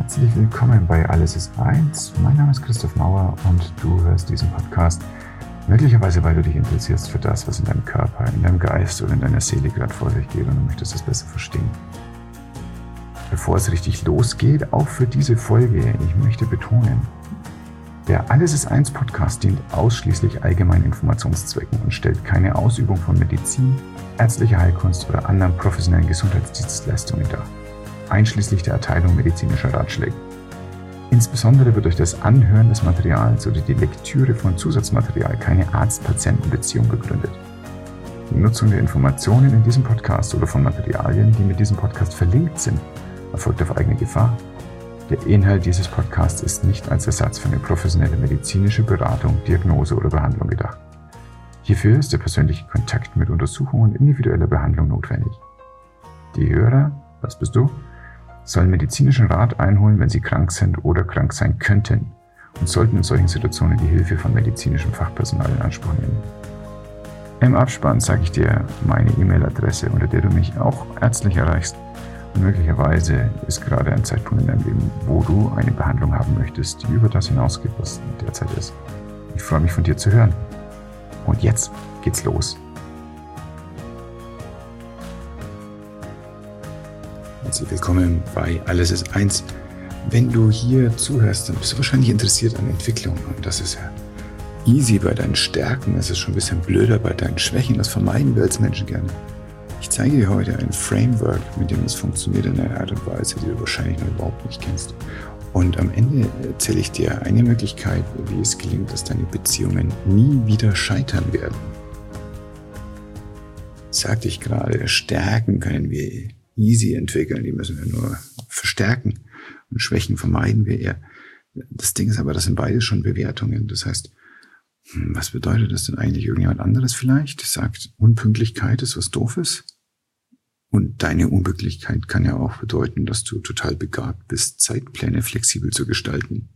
Herzlich willkommen bei Alles ist eins. Mein Name ist Christoph Mauer und du hörst diesen Podcast möglicherweise, weil du dich interessierst für das, was in deinem Körper, in deinem Geist oder in deiner Seele gerade vor sich geht und du möchtest es besser verstehen. Bevor es richtig losgeht, auch für diese Folge, ich möchte betonen, der Alles ist eins Podcast dient ausschließlich allgemeinen Informationszwecken und stellt keine Ausübung von Medizin, ärztlicher Heilkunst oder anderen professionellen Gesundheitsdienstleistungen dar, einschließlich der Erteilung medizinischer Ratschläge. Insbesondere wird durch das Anhören des Materials oder die Lektüre von Zusatzmaterial keine Arzt-Patienten-Beziehung begründet. Die Nutzung der Informationen in diesem Podcast oder von Materialien, die mit diesem Podcast verlinkt sind, erfolgt auf eigene Gefahr. Der Inhalt dieses Podcasts ist nicht als Ersatz für eine professionelle medizinische Beratung, Diagnose oder Behandlung gedacht. Hierfür ist der persönliche Kontakt mit Untersuchung und individueller Behandlung notwendig. Die Hörer, das bist du, sollen medizinischen Rat einholen, wenn sie krank sind oder krank sein könnten und sollten in solchen Situationen die Hilfe von medizinischem Fachpersonal in Anspruch nehmen. Im Abspann sage ich dir meine E-Mail-Adresse, unter der du mich auch ärztlich erreichst. Und möglicherweise ist gerade ein Zeitpunkt in deinem Leben, wo du eine Behandlung haben möchtest, die über das hinausgeht, was derzeit ist. Ich freue mich, von dir zu hören. Und jetzt geht's los. Herzlich willkommen bei Alles ist eins. Wenn du hier zuhörst, dann bist du wahrscheinlich interessiert an Entwicklung. Und das ist ja easy bei deinen Stärken. Es ist schon ein bisschen blöder bei deinen Schwächen. Das vermeiden wir als Menschen gerne. Ich zeige dir heute ein Framework, mit dem es funktioniert in einer Art und Weise, die du wahrscheinlich noch überhaupt nicht kennst. Und am Ende erzähle ich dir eine Möglichkeit, wie es gelingt, dass deine Beziehungen nie wieder scheitern werden. Sagte ich gerade, Stärken können wir easy entwickeln, die müssen wir nur verstärken und Schwächen vermeiden wir eher. Das Ding ist aber, das sind beides schon Bewertungen. Das heißt, was bedeutet das denn eigentlich? Irgendjemand anderes vielleicht sagt, Unpünktlichkeit ist was Doofes. Und deine Unpünktlichkeit kann ja auch bedeuten, dass du total begabt bist, Zeitpläne flexibel zu gestalten.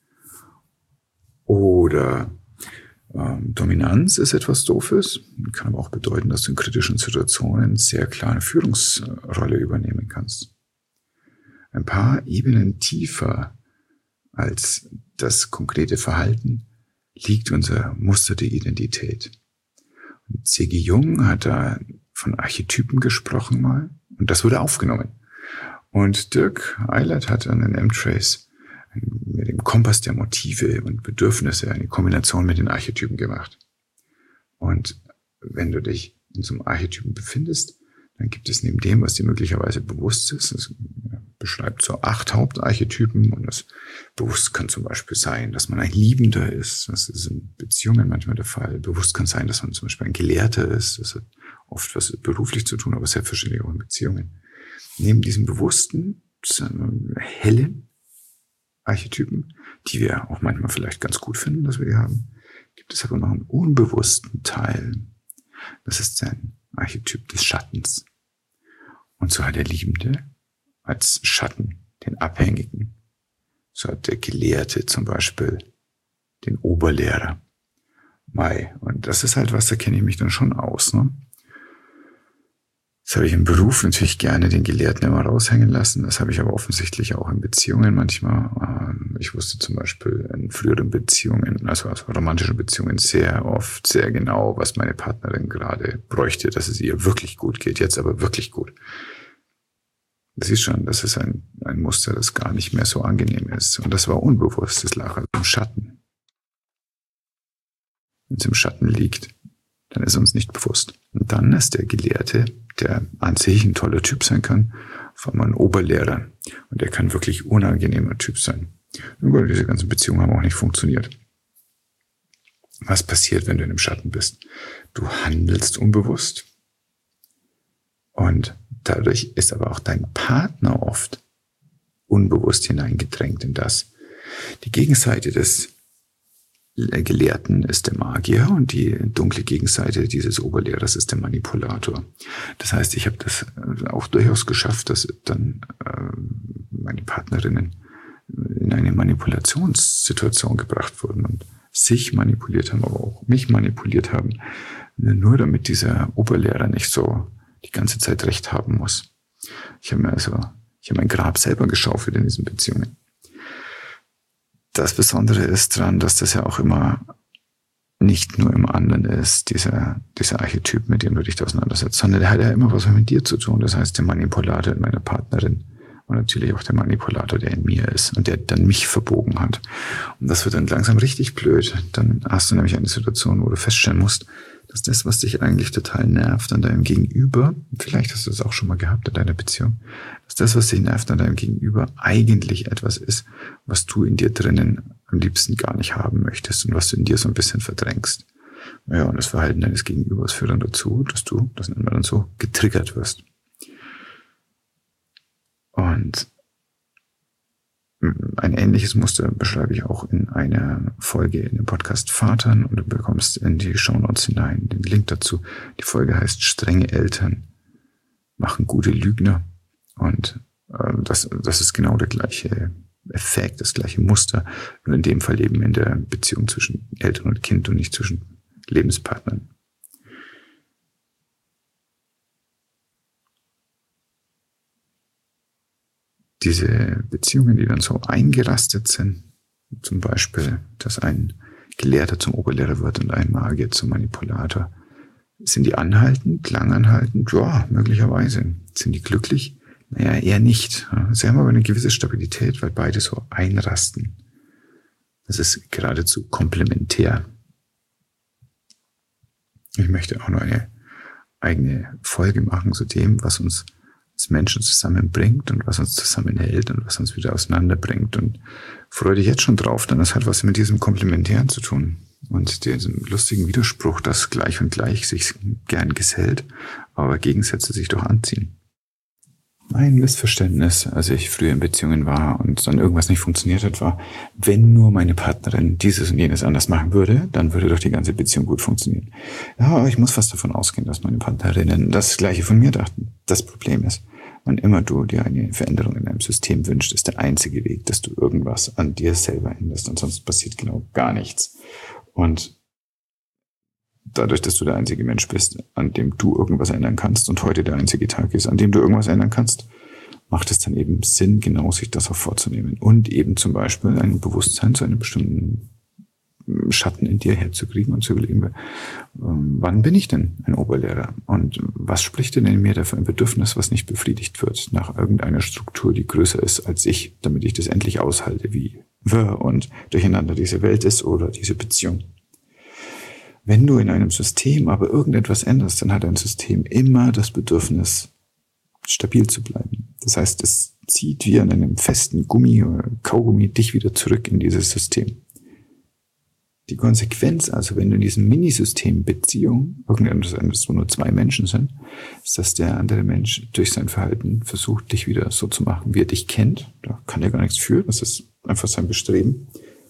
Oder Dominanz ist etwas Doofes, kann aber auch bedeuten, dass du in kritischen Situationen sehr klar eine Führungsrolle übernehmen kannst. Ein paar Ebenen tiefer als das konkrete Verhalten liegt unser Muster der Identität. C.G. Jung hat da von Archetypen gesprochen mal und das wurde aufgenommen. Und Dirk Eilert hat an den M-Trace mit dem Kompass der Motive und Bedürfnisse eine Kombination mit den Archetypen gemacht. Und wenn du dich in so einem Archetypen befindest, dann gibt es neben dem, was dir möglicherweise bewusst ist, es beschreibt so 8 Hauptarchetypen und das bewusst kann zum Beispiel sein, dass man ein Liebender ist. Das ist in Beziehungen manchmal der Fall. Bewusst kann sein, dass man zum Beispiel ein Gelehrter ist. Das hat oft was beruflich zu tun, aber selbstverständlich auch in Beziehungen. Neben diesem bewussten, hellen Archetypen, die wir auch manchmal vielleicht ganz gut finden, dass wir die haben, gibt es aber noch einen unbewussten Teil. Das ist ein Archetyp des Schattens. Und so hat der Liebende als Schatten den Abhängigen. So hat der Gelehrte zum Beispiel den Oberlehrer. Und das ist halt was, da kenne ich mich dann schon aus, ne? Das habe ich im Beruf natürlich gerne den Gelehrten immer raushängen lassen. Das habe ich aber offensichtlich auch in Beziehungen manchmal. Ich wusste zum Beispiel in früheren Beziehungen, also romantischen Beziehungen, sehr oft, sehr genau, was meine Partnerin gerade bräuchte, dass es ihr wirklich gut geht, jetzt aber wirklich gut. Das ist schon, das ist ein Muster, das gar nicht mehr so angenehm ist. Und das war unbewusst, das lag also im Schatten. Wenn es im Schatten liegt, dann ist uns nicht bewusst. Und dann ist der Gelehrte, der an sich ein toller Typ sein kann, vor allem ein Oberlehrer. Und der kann wirklich unangenehmer Typ sein. Nur diese ganzen Beziehungen haben auch nicht funktioniert. Was passiert, wenn du in dem Schatten bist? Du handelst unbewusst. Und dadurch ist aber auch dein Partner oft unbewusst hineingedrängt in das. Die Gegenseite des Gelehrten ist der Magier und die dunkle Gegenseite dieses Oberlehrers ist der Manipulator. Das heißt, ich habe das auch durchaus geschafft, dass dann meine Partnerinnen in eine Manipulationssituation gebracht wurden und sich manipuliert haben, aber auch mich manipuliert haben, nur damit dieser Oberlehrer nicht so die ganze Zeit recht haben muss. Ich habe mein Grab selber geschaufelt in diesen Beziehungen. das Besondere ist dran, dass das ja auch immer nicht nur im anderen ist, dieser Archetyp, mit dem du dich auseinandersetzt, sondern der hat ja immer was mit dir zu tun. Das heißt, der Manipulator in meiner Partnerin und natürlich auch der Manipulator, der in mir ist und der dann mich verbogen hat. Und das wird dann langsam richtig blöd. Dann hast du nämlich eine Situation, wo du feststellen musst, dass das, was dich eigentlich total nervt an deinem Gegenüber, vielleicht hast du das auch schon mal gehabt in deiner Beziehung, dass das, was dich nervt an deinem Gegenüber, eigentlich etwas ist, was du in dir drinnen am liebsten gar nicht haben möchtest und was du in dir so ein bisschen verdrängst. Ja, und das Verhalten deines Gegenübers führt dann dazu, dass du, das nennt man dann so, getriggert wirst. Und ein ähnliches Muster beschreibe ich auch in einer Folge in dem Podcast Vatern und du bekommst in die Shownotes hinein den Link dazu. Die Folge heißt Strenge Eltern machen gute Lügner und das ist genau der gleiche Effekt, das gleiche Muster, nur in dem Fall eben in der Beziehung zwischen Eltern und Kind und nicht zwischen Lebenspartnern. Diese Beziehungen, die dann so eingerastet sind, zum Beispiel, dass ein Gelehrter zum Oberlehrer wird und ein Magier zum Manipulator, sind die anhaltend, langanhaltend? Ja, möglicherweise. Sind die glücklich? Naja, eher nicht. Sie haben aber eine gewisse Stabilität, weil beide so einrasten. Das ist geradezu komplementär. Ich möchte auch noch eine eigene Folge machen zu dem, was uns als Menschen zusammenbringt und was uns zusammenhält und was uns wieder auseinanderbringt. Und freue dich jetzt schon drauf, denn das hat was mit diesem Komplementären zu tun. Und diesem lustigen Widerspruch, dass gleich und gleich sich gern gesellt, aber Gegensätze sich doch anziehen. Mein Missverständnis, als ich früher in Beziehungen war und dann irgendwas nicht funktioniert hat, war, wenn nur meine Partnerin dieses und jenes anders machen würde, dann würde doch die ganze Beziehung gut funktionieren. Ja, aber ich muss fast davon ausgehen, dass meine Partnerinnen das Gleiche von mir dachten. Das Problem ist, wann immer du dir eine Veränderung in deinem System wünschst, ist der einzige Weg, dass du irgendwas an dir selber änderst und sonst passiert genau gar nichts. Und dadurch, dass du der einzige Mensch bist, an dem du irgendwas ändern kannst und heute der einzige Tag ist, an dem du irgendwas ändern kannst, macht es dann eben Sinn, genau sich das auch vorzunehmen und eben zum Beispiel ein Bewusstsein zu einem bestimmten Schatten in dir herzukriegen und zu überlegen, wann bin ich denn ein Oberlehrer und was spricht denn in mir dafür ein Bedürfnis, was nicht befriedigt wird, nach irgendeiner Struktur, die größer ist als ich, damit ich das endlich aushalte, wie wir und durcheinander diese Welt ist oder diese Beziehung. Wenn du in einem System aber irgendetwas änderst, dann hat ein System immer das Bedürfnis, stabil zu bleiben. Das heißt, es zieht wie an einem festen Gummi oder Kaugummi dich wieder zurück in dieses System. Die Konsequenz also, wenn du in diesem Minisystem Beziehung irgendetwas änderst, wo nur zwei Menschen sind, ist, dass der andere Mensch durch sein Verhalten versucht, dich wieder so zu machen, wie er dich kennt. Da kann er gar nichts für, das ist einfach sein Bestreben.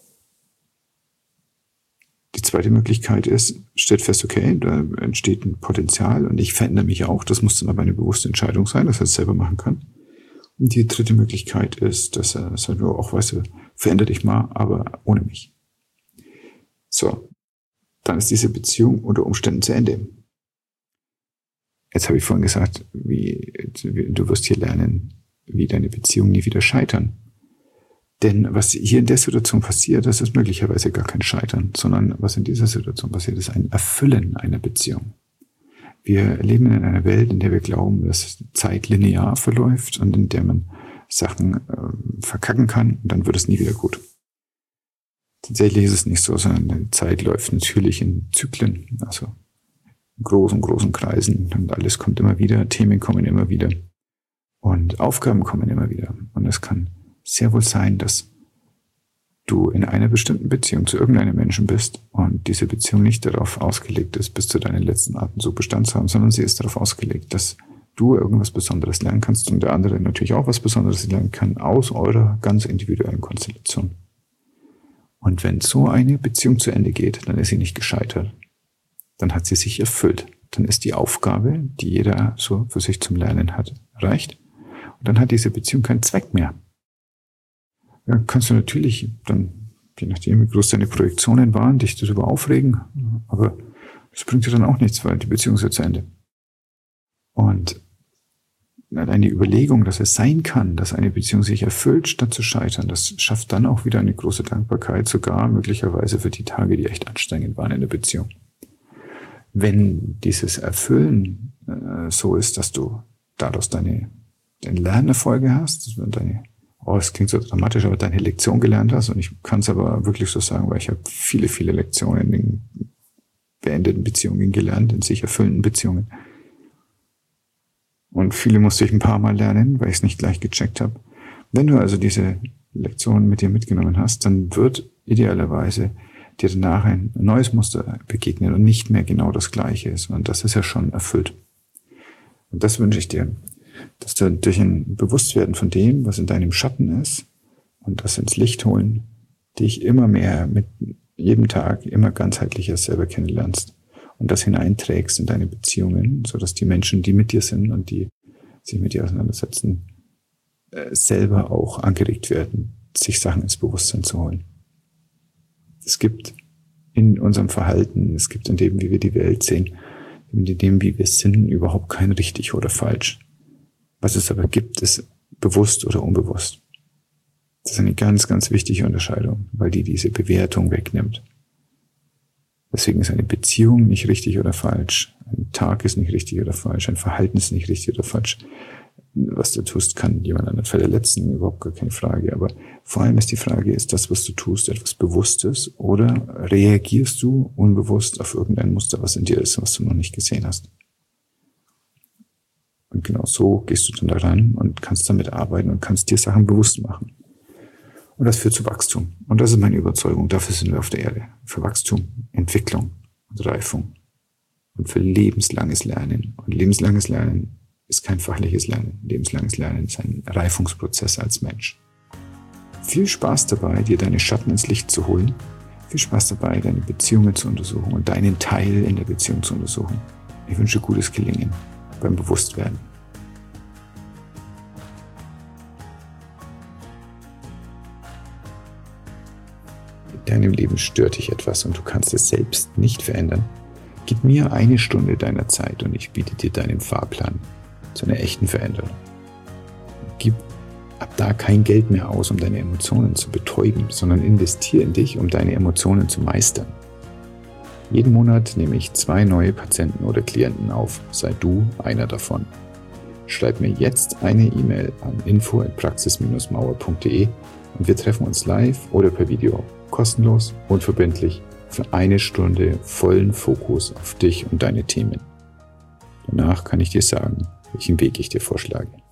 Die zweite Möglichkeit ist, stellt fest, okay, da entsteht ein Potenzial und ich verändere mich auch. Das muss dann aber eine bewusste Entscheidung sein, dass er es selber machen kann. Und die dritte Möglichkeit ist, dass er sagt, auch weißt du, verändere dich mal, aber ohne mich. So, dann ist diese Beziehung unter Umständen zu Ende. Jetzt habe ich vorhin gesagt, du wirst hier lernen, wie deine Beziehungen nie wieder scheitern. Denn was hier in der Situation passiert, das ist möglicherweise gar kein Scheitern, sondern was in dieser Situation passiert, ist ein Erfüllen einer Beziehung. Wir leben in einer Welt, in der wir glauben, dass Zeit linear verläuft und in der man Sachen verkacken kann und dann wird es nie wieder gut. Tatsächlich ist es nicht so, sondern die Zeit läuft natürlich in Zyklen, also in großen Kreisen und alles kommt immer wieder, Themen kommen immer wieder und Aufgaben kommen immer wieder und es kann sehr wohl sein, dass du in einer bestimmten Beziehung zu irgendeinem Menschen bist und diese Beziehung nicht darauf ausgelegt ist, bis zu deinen letzten Atemzug Bestand zu haben, sondern sie ist darauf ausgelegt, dass du irgendwas Besonderes lernen kannst und der andere natürlich auch was Besonderes lernen kann aus eurer ganz individuellen Konstellation. Und wenn so eine Beziehung zu Ende geht, dann ist sie nicht gescheitert. Dann hat sie sich erfüllt. Dann ist die Aufgabe, die jeder so für sich zum Lernen hat, erreicht. Und dann hat diese Beziehung keinen Zweck mehr. Ja, kannst du natürlich dann, je nachdem wie groß deine Projektionen waren, dich darüber aufregen, aber das bringt dir dann auch nichts, weil die Beziehung ist ja zu Ende. Und eine Überlegung, dass es sein kann, dass eine Beziehung sich erfüllt, statt zu scheitern, das schafft dann auch wieder eine große Dankbarkeit, sogar möglicherweise für die Tage, die echt anstrengend waren in der Beziehung. Wenn dieses Erfüllen so ist, dass du daraus deine Lernerfolge hast, es klingt so dramatisch, aber deine Lektion gelernt hast, und ich kann es aber wirklich so sagen, weil ich habe viele, viele Lektionen in beendeten Beziehungen gelernt, in sich erfüllenden Beziehungen. Und viele musste ich ein paar Mal lernen, weil ich es nicht gleich gecheckt habe. Wenn du also diese Lektion mit dir mitgenommen hast, dann wird idealerweise dir danach ein neues Muster begegnen und nicht mehr genau das Gleiche ist. Und das ist ja schon erfüllt. Und das wünsche ich dir, dass du durch ein Bewusstwerden von dem, was in deinem Schatten ist, und das ins Licht holen, dich immer mehr mit jedem Tag immer ganzheitlicher selber kennenlernst und das hineinträgst in deine Beziehungen, sodass die Menschen, die mit dir sind und die sich mit dir auseinandersetzen, selber auch angeregt werden, sich Sachen ins Bewusstsein zu holen. Es gibt in unserem Verhalten, es gibt in dem, wie wir die Welt sehen, in dem, wie wir sind, überhaupt kein richtig oder falsch. Was es aber gibt, ist bewusst oder unbewusst. Das ist eine ganz, ganz wichtige Unterscheidung, weil die diese Bewertung wegnimmt. Deswegen ist eine Beziehung nicht richtig oder falsch. Ein Tag ist nicht richtig oder falsch. Ein Verhalten ist nicht richtig oder falsch. Was du tust, kann jemand anderen verletzen, überhaupt gar keine Frage. Aber vor allem ist die Frage, ist das, was du tust, etwas Bewusstes, oder reagierst du unbewusst auf irgendein Muster, was in dir ist, was du noch nicht gesehen hast? Und genau so gehst du dann daran und kannst damit arbeiten und kannst dir Sachen bewusst machen. Und das führt zu Wachstum. Und das ist meine Überzeugung. Dafür sind wir auf der Erde. Für Wachstum, Entwicklung und Reifung. Und für lebenslanges Lernen. Und lebenslanges Lernen ist kein fachliches Lernen. Lebenslanges Lernen ist ein Reifungsprozess als Mensch. Viel Spaß dabei, dir deine Schatten ins Licht zu holen. Viel Spaß dabei, deine Beziehungen zu untersuchen und deinen Teil in der Beziehung zu untersuchen. Ich wünsche gutes Gelingen beim Bewusstwerden. In deinem Leben stört dich etwas und du kannst es selbst nicht verändern. Gib mir 1 Stunde deiner Zeit und ich biete dir deinen Fahrplan zu einer echten Veränderung. Gib ab da kein Geld mehr aus, um deine Emotionen zu betäuben, sondern investiere in dich, um deine Emotionen zu meistern. Jeden Monat nehme ich 2 neue Patienten oder Klienten auf. Sei du einer davon. Schreib mir jetzt eine E-Mail an info@praxis-mauer.de und wir treffen uns live oder per Video, kostenlos, unverbindlich, für 1 Stunde vollen Fokus auf dich und deine Themen. Danach kann ich dir sagen, welchen Weg ich dir vorschlage.